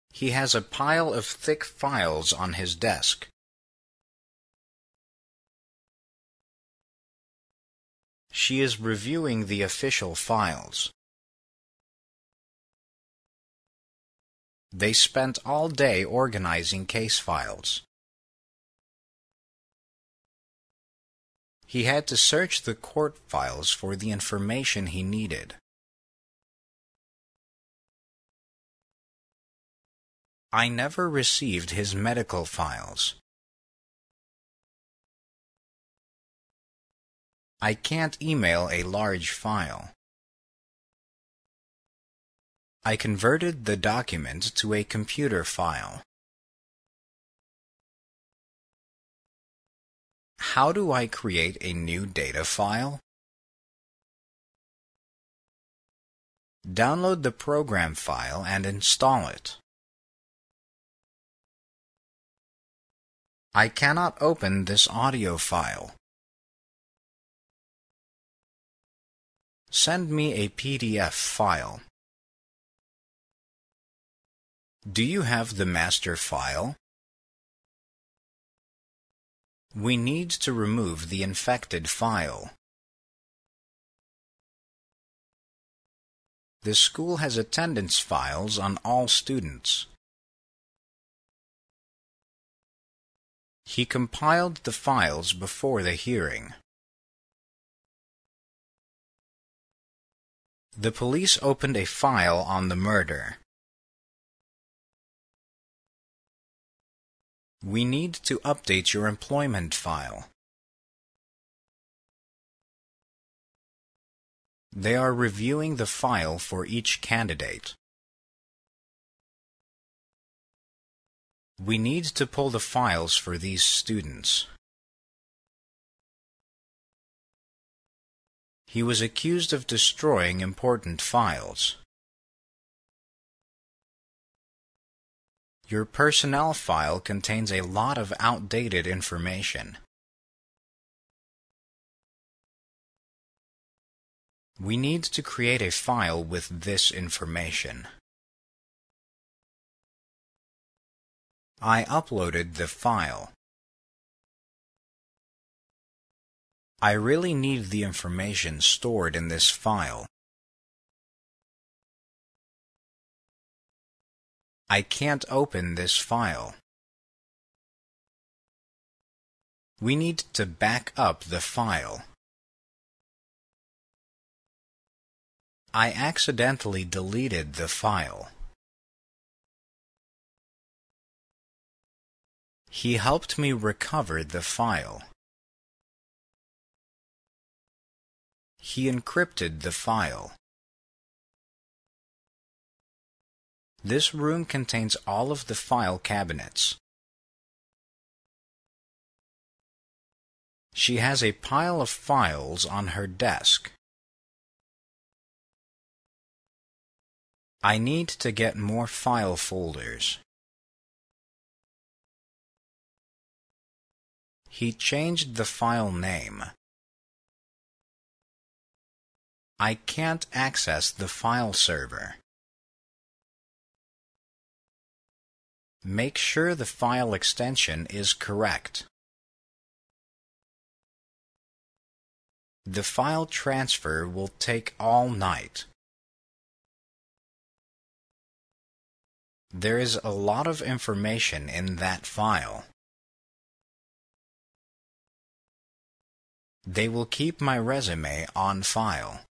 He has a pile of thick files on his desk. She is reviewing the official files. They spent all day organizing case files. He had to search the court files for the information he needed. I never received his medical files. I can't email a large file. I converted the document to a computer file. How do I create a new data file? Download the program file and install it. I cannot open this audio file. Send me a PDF file. Do you have the master file? We need to remove the infected file. The school has attendance files on all students. He compiled the files before the hearing. The police opened a file on the murder. We need to update your employment file. They are reviewing the file for each candidate. We need to pull the files for these students. He was accused of destroying important files. Your personnel file contains a lot of outdated information. We need to create a file with this information. I uploaded the file. I really need the information stored in this file. I can't open this file. We need to back up the file. I accidentally deleted the file. He helped me recover the file. He encrypted the file. This room contains all of the file cabinets. She has a pile of files on her desk. I need to get more file folders. He changed the file name. I can't access the file server. Make sure the file extension is correct. The file transfer will take all night. There is a lot of information in that file. They will keep my resume on file.